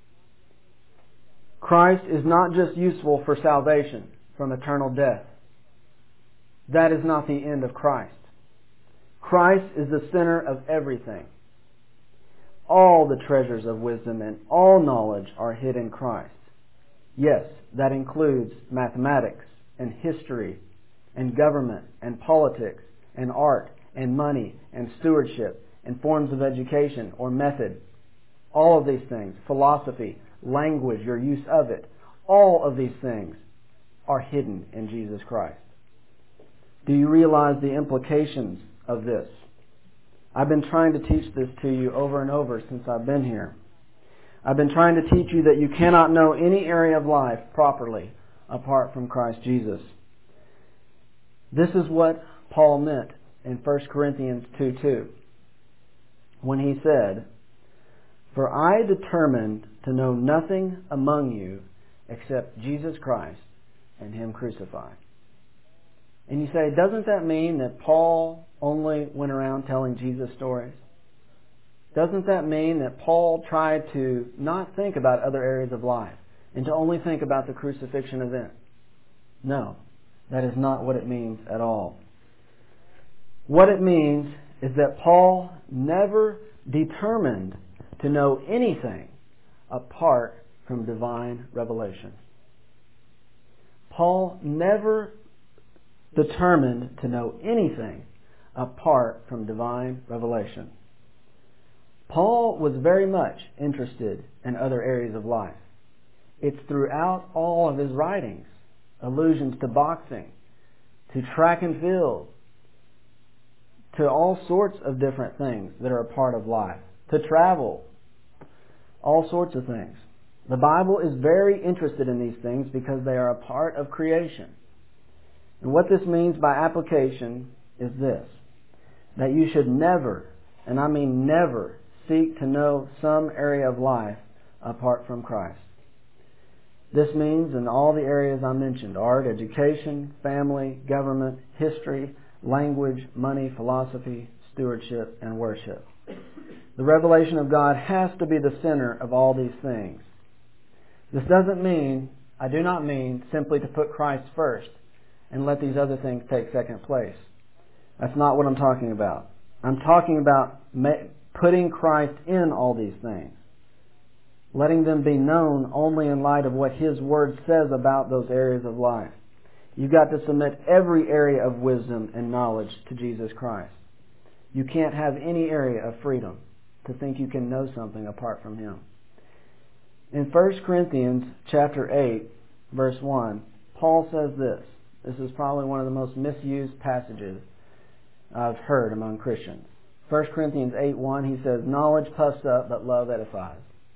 Christ is not just useful for salvation from eternal death. That is not the end of Christ. Christ is the center of everything. All the treasures of wisdom and all knowledge are hid in Christ. Yes, that includes mathematics and history and government and politics and art and money and stewardship and forms of education or method. All of these things, philosophy, language, your use of it, all of these things are hidden in Jesus Christ. Do you realize the implications of this? I've been trying to teach this to you over and over since I've been here. I've been trying to teach you that you cannot know any area of life properly apart from Christ Jesus. This is what Paul meant in First Corinthians two two when he said, "For I determined to know nothing among you except Jesus Christ and Him crucified." And you say, doesn't that mean that Paul only went around telling Jesus stories? Doesn't that mean that Paul tried to not think about other areas of life and to only think about the crucifixion event? No, that is not what it means at all. What it means is that Paul never determined to know anything apart from divine revelation. Paul never determined to know anything apart from divine revelation. Paul was very much interested in other areas of life. It's throughout all of his writings, allusions to boxing, to track and field, to all sorts of different things that are a part of life, to travel, all sorts of things. The Bible is very interested in these things because they are a part of creation. And what this means by application is this, that you should never, and I mean never, seek to know some area of life apart from Christ. This means in all the areas I mentioned, art, education, family, government, history, language, money, philosophy, stewardship, and worship. The revelation of God has to be the center of all these things. This doesn't mean, I do not mean simply to put Christ first and let these other things take second place. That's not what I'm talking about. I'm talking about putting Christ in all these things, letting them be known only in light of what His Word says about those areas of life. You've got to submit every area of wisdom and knowledge to Jesus Christ. You can't have any area of freedom to think you can know something apart from Him. In First Corinthians chapter eight, verse one, Paul says this. This is probably one of the most misused passages I've heard among Christians. First Corinthians eight one, he says, "Knowledge puffs up, but love edifies."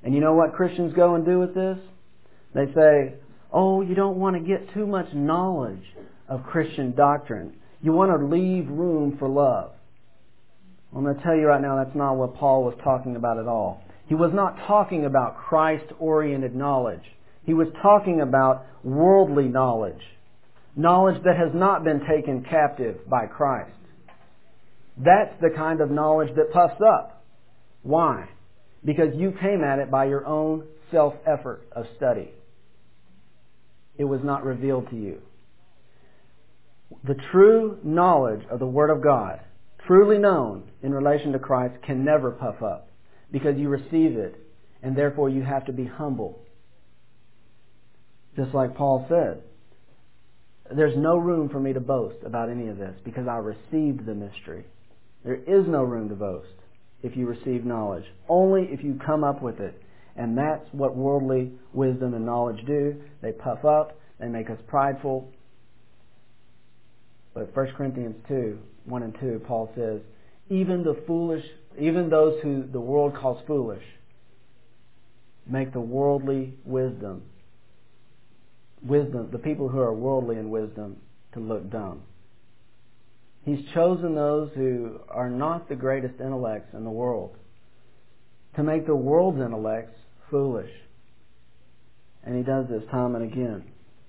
And you know what Christians go and do with this? They say, oh, you don't want to get too much knowledge of Christian doctrine. You want to leave room for love. I'm going to tell you right now, that's not what Paul was talking about at all. He was not talking about Christ-oriented knowledge. He was talking about worldly knowledge. Knowledge that has not been taken captive by Christ. That's the kind of knowledge that puffs up. Why? Because you came at it by your own self-effort of study. It was not revealed to you. The true knowledge of the Word of God, truly known in relation to Christ, can never puff up because you receive it, and therefore you have to be humble. Just like Paul said, there's no room for me to boast about any of this because I received the mystery. There is no room to boast if you receive knowledge, only if you come up with it. And that's what worldly wisdom and knowledge do. They puff up, they make us prideful. But First Corinthians two, one and two, Paul says, even the foolish, even those who the world calls foolish, make the worldly wisdom, wisdom, the people who are worldly in wisdom, to look dumb. He's chosen those who are not the greatest intellects in the world to make the world's intellects foolish. And he does this time and again.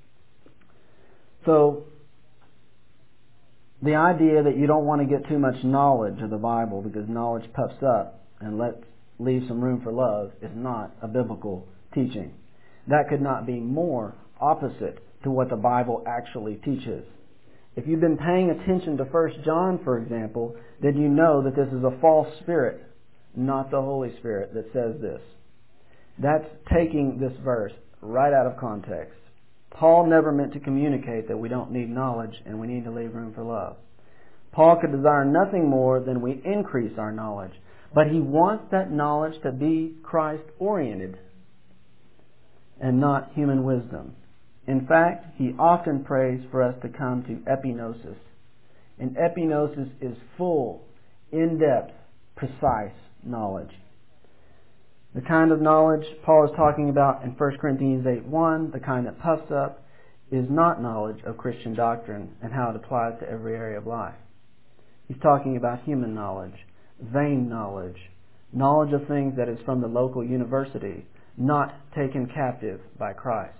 So, the idea that you don't want to get too much knowledge of the Bible because knowledge puffs up and lets leave some room for love is not a biblical teaching. That could not be more opposite to what the Bible actually teaches. If you've been paying attention to First John, for example, then you know that this is a false spirit, not the Holy Spirit, that says this. That's taking this verse right out of context. Paul never meant to communicate that we don't need knowledge and we need to leave room for love. Paul could desire nothing more than we increase our knowledge, but he wants that knowledge to be Christ-oriented and not human wisdom. In fact, he often prays for us to come to epignosis. And epignosis is full, in-depth, precise knowledge. The kind of knowledge Paul is talking about in First Corinthians eight one, the kind that puffs up, is not knowledge of Christian doctrine and how it applies to every area of life. He's talking about human knowledge, vain knowledge, knowledge of things that is from the local university, not taken captive by Christ.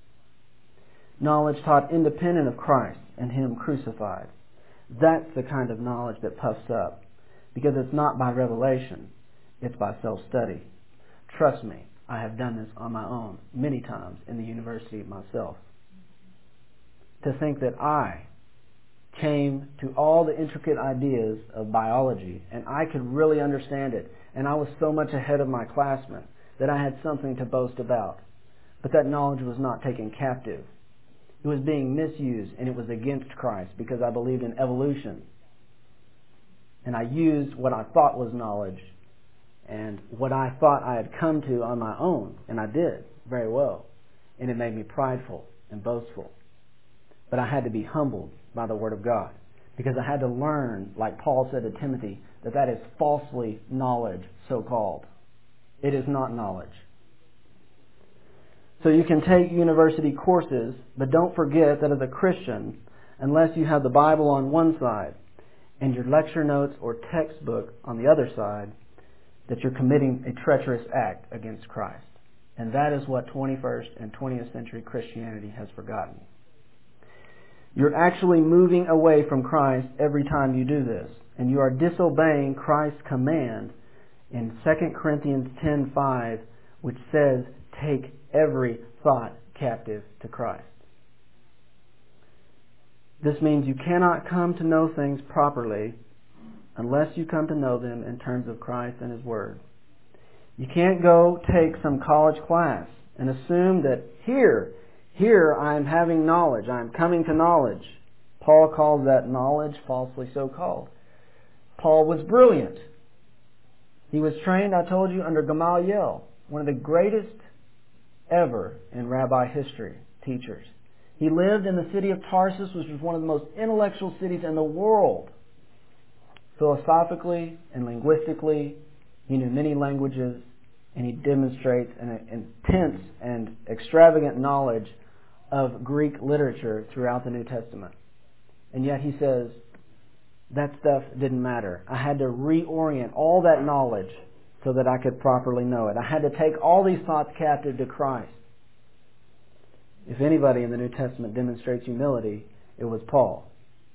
Knowledge taught independent of Christ and Him crucified. That's the kind of knowledge that puffs up, because it's not by revelation, it's by self-study. Trust me, I have done this on my own many times in the university myself. To think that I came to all the intricate ideas of biology and I could really understand it, and I was so much ahead of my classmen that I had something to boast about. But that knowledge was not taken captive. It was being misused, and it was against Christ because I believed in evolution. And I used what I thought was knowledge and what I thought I had come to on my own, and I did very well. And it made me prideful and boastful. But I had to be humbled by the Word of God because I had to learn, like Paul said to Timothy, that that is falsely knowledge, so-called. It is not knowledge. So you can take university courses, but don't forget that as a Christian, unless you have the Bible on one side and your lecture notes or textbook on the other side, that you're committing a treacherous act against Christ. And that is what twenty-first and twentieth century Christianity has forgotten. You're actually moving away from Christ every time you do this, and you are disobeying Christ's command in Second Corinthians ten five, which says, take every thought captive to Christ. This means you cannot come to know things properly unless you come to know them in terms of Christ and His Word. You can't go take some college class and assume that here, here I'm having knowledge, I'm coming to knowledge. Paul calls that knowledge falsely so called. Paul was brilliant. He was trained, I told you, under Gamaliel, one of the greatest ever in rabbi history, teachers. He lived in the city of Tarsus, which was one of the most intellectual cities in the world. Philosophically and linguistically, he knew many languages. and he demonstrates an intense and extravagant knowledge of Greek literature throughout the New Testament. And yet he says, that stuff didn't matter. I had to reorient all that knowledge so that I could properly know it. I had to take all these thoughts captive to Christ. If anybody in the New Testament demonstrates humility, it was Paul.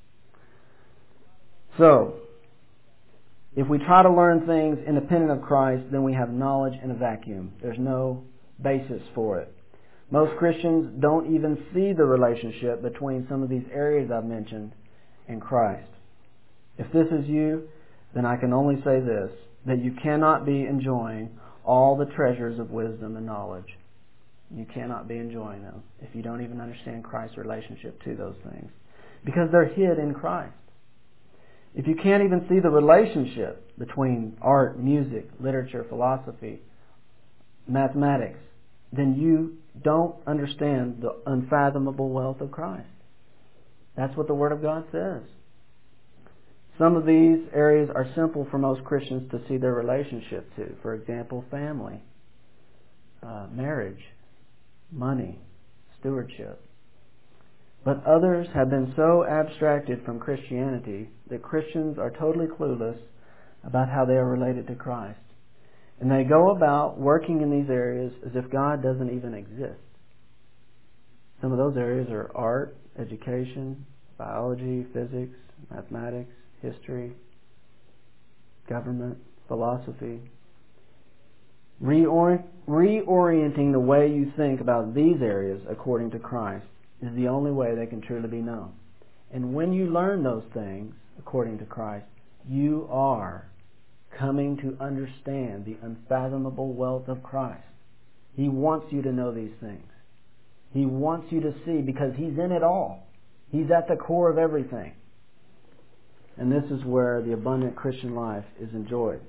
So, if we try to learn things independent of Christ, then we have knowledge in a vacuum. There's no basis for it. Most Christians don't even see the relationship between some of these areas I've mentioned and Christ. If this is you, then I can only say this, that you cannot be enjoying all the treasures of wisdom and knowledge. You cannot be enjoying them if you don't even understand Christ's relationship to those things, because they're hid in Christ. If you can't even see the relationship between art, music, literature, philosophy, mathematics, then you don't understand the unfathomable wealth of Christ. That's what the Word of God says. Some of these areas are simple for most Christians to see their relationship to. For example, family, uh, marriage, money, stewardship. But others have been so abstracted from Christianity that Christians are totally clueless about how they are related to Christ. And they go about working in these areas as if God doesn't even exist. Some of those areas are art, education, biology, physics, mathematics, history, government, philosophy. Reorient, reorienting the way you think about these areas according to Christ is the only way they can truly be known. And when you learn those things according to Christ, you are coming to understand the unfathomable wealth of Christ. He wants you to know these things. He wants you to see, because He's in it all. He's at the core of everything. And this is where the abundant Christian life is enjoyed.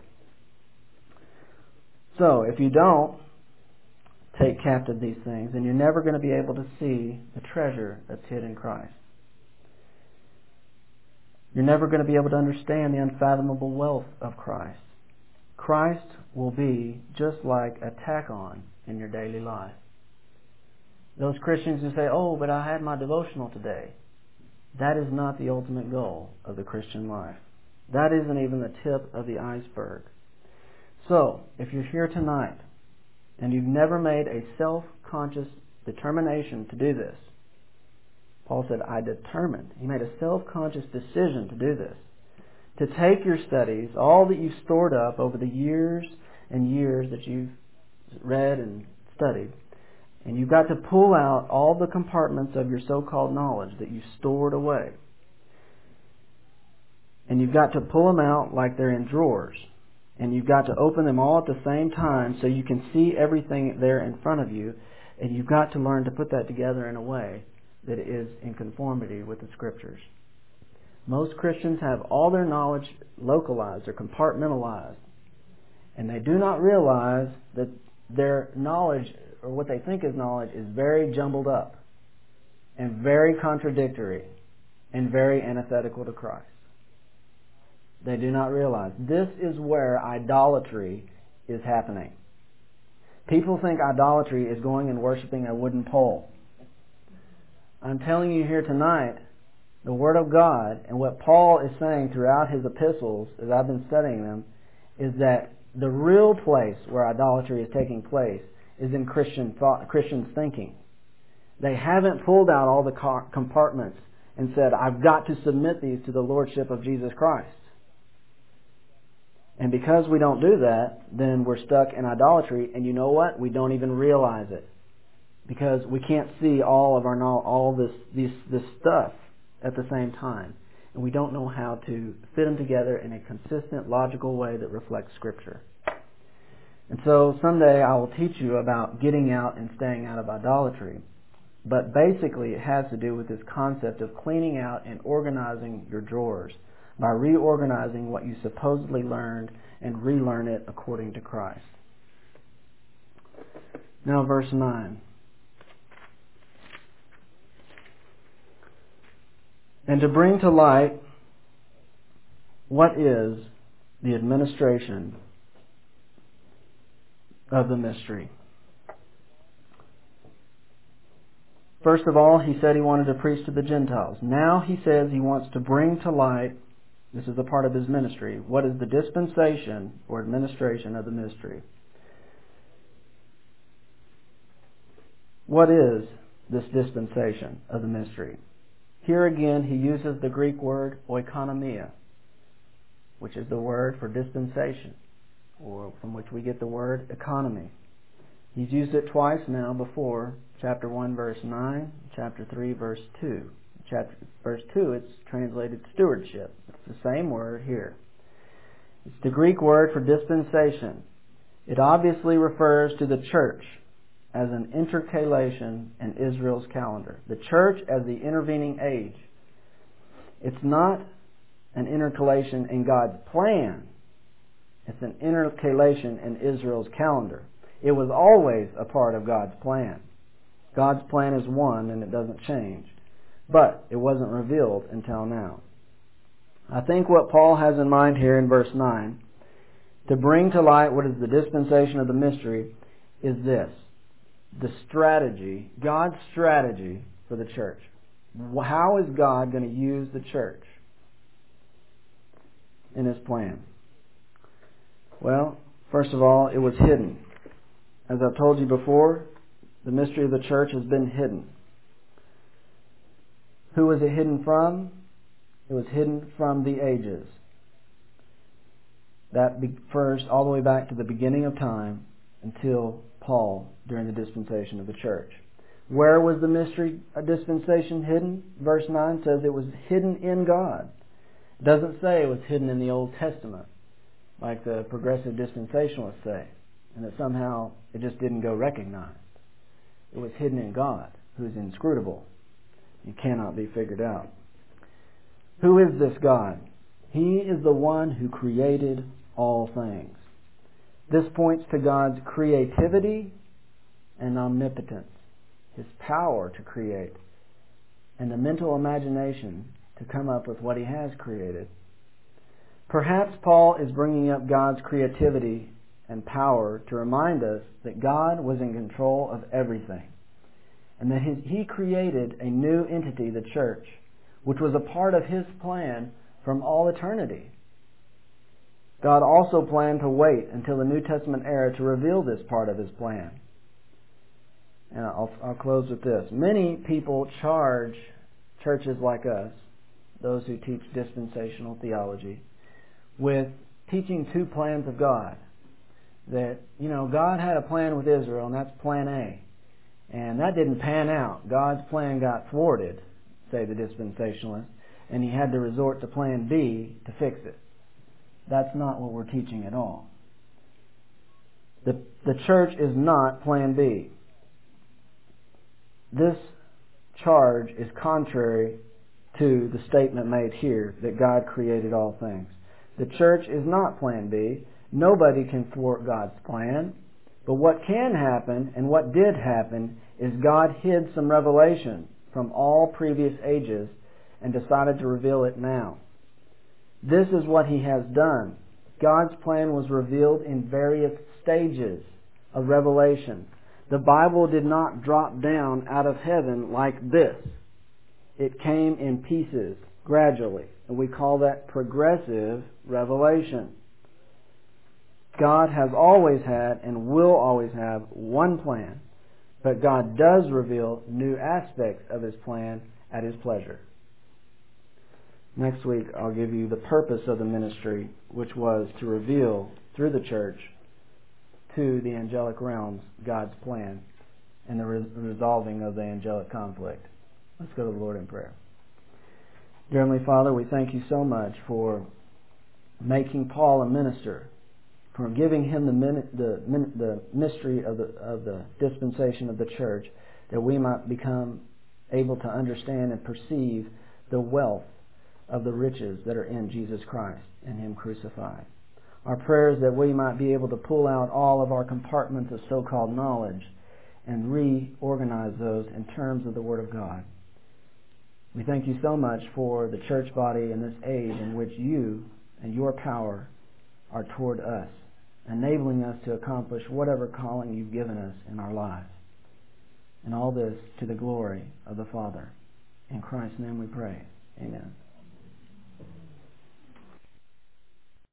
So, if you don't take captive these things, then you're never going to be able to see the treasure that's hid in Christ. You're never going to be able to understand the unfathomable wealth of Christ. Christ will be just like a tack-on in your daily life. Those Christians who say, oh, but I had my devotional today. That is not the ultimate goal of the Christian life. That isn't even the tip of the iceberg. So, if you're here tonight and you've never made a self-conscious determination to do this, Paul said, I determined. He made a self-conscious decision to do this. To take your studies, all that you've stored up over the years and years that you've read and studied, and you've got to pull out all the compartments of your so-called knowledge that you've stored away. And you've got to pull them out like they're in drawers. And you've got to open them all at the same time so you can see everything there in front of you. And you've got to learn to put that together in a way that is in conformity with the Scriptures. Most Christians have all their knowledge localized or compartmentalized. And they do not realize that their knowledge, or what they think is knowledge, is very jumbled up and very contradictory and very antithetical to Christ. They do not realize. This is where idolatry is happening. People think idolatry is going and worshiping a wooden pole. I'm telling you here tonight, the Word of God and what Paul is saying throughout his epistles, as I've been studying them, is that the real place where idolatry is taking place is in Christian thought, Christians' thinking. They haven't pulled out all the compartments and said, I've got to submit these to the Lordship of Jesus Christ. And because we don't do that, then we're stuck in idolatry, and you know what? We don't even realize it. Because we can't see all of our all this this, this stuff at the same time. And we don't know how to fit them together in a consistent, logical way that reflects Scripture. And so someday I will teach you about getting out and staying out of idolatry. But basically it has to do with this concept of cleaning out and organizing your drawers by reorganizing what you supposedly learned and relearn it according to Christ. Now verse nine. And to bring to light what is the administration of the mystery. First of all, he said he wanted to preach to the Gentiles. Now he says he wants to bring to light, this is a part of his ministry, what is the dispensation or administration of the mystery. What is this dispensation of the mystery? Here again, he uses the Greek word oikonomia, which is the word for dispensation, or from which we get the word economy. He's used it twice now before, chapter one, verse nine, chapter three, verse two. Chapter, verse two, it's translated stewardship. It's the same word here. It's the Greek word for dispensation. It obviously refers to the church as an intercalation in Israel's calendar. The church as the intervening age. It's not an intercalation in God's plan. It's an intercalation in Israel's calendar. It was always a part of God's plan. God's plan is one and it doesn't change. But it wasn't revealed until now. I think what Paul has in mind here in verse nine, to bring to light what is the dispensation of the mystery, is this. The strategy, God's strategy for the church. How is God going to use the church in His plan? Well, first of all, it was hidden. As I've told you before, the mystery of the church has been hidden. Who was it hidden from? It was hidden from the ages. That refers all the way back to the beginning of time until Paul during the dispensation of the church. Where was the mystery dispensation hidden? Verse nine says it was hidden in God. It doesn't say it was hidden in the Old Testament, like the progressive dispensationalists say, and that somehow it just didn't go recognized. It was hidden in God, who is inscrutable. He cannot be figured out. Who is this God? He is the one who created all things. This points to God's creativity and omnipotence, His power to create, and the mental imagination to come up with what He has created. Perhaps Paul is bringing up God's creativity and power to remind us that God was in control of everything, and that He created a new entity, the church, which was a part of His plan from all eternity. God also planned to wait until the New Testament era to reveal this part of His plan. And I'll, I'll close with this. Many people charge churches like us, those who teach dispensational theology, with teaching two plans of God. That, you know, God had a plan with Israel, and that's plan A. And that didn't pan out. God's plan got thwarted, say the dispensationalists, and He had to resort to plan B to fix it. That's not what we're teaching at all. The, the church is not plan B. This charge is contrary to the statement made here that God created all things. The church is not plan B. Nobody can thwart God's plan. But what can happen, and what did happen, is God hid some revelation from all previous ages and decided to reveal it now. This is what He has done. God's plan was revealed in various stages of revelation. The Bible did not drop down out of heaven like this. It came in pieces, gradually, and we call that progressive revelation. God has always had and will always have one plan, but God does reveal new aspects of His plan at His pleasure. Next week, I'll give you the purpose of the ministry, which was to reveal through the church to the angelic realms God's plan and the re- resolving of the angelic conflict. Let's go to the Lord in prayer. Dear Heavenly Father, we thank You so much for making Paul a minister, for giving him the, min- the, min- the mystery of the, of the dispensation of the church, that we might become able to understand and perceive the wealth of the riches that are in Jesus Christ and Him crucified. Our prayer is that we might be able to pull out all of our compartments of so-called knowledge and reorganize those in terms of the Word of God. We thank You so much for the church body in this age in which You and Your power are toward us enabling us to accomplish whatever calling you've given us in our lives. And all this to the glory of the Father. In Christ's name we pray. Amen.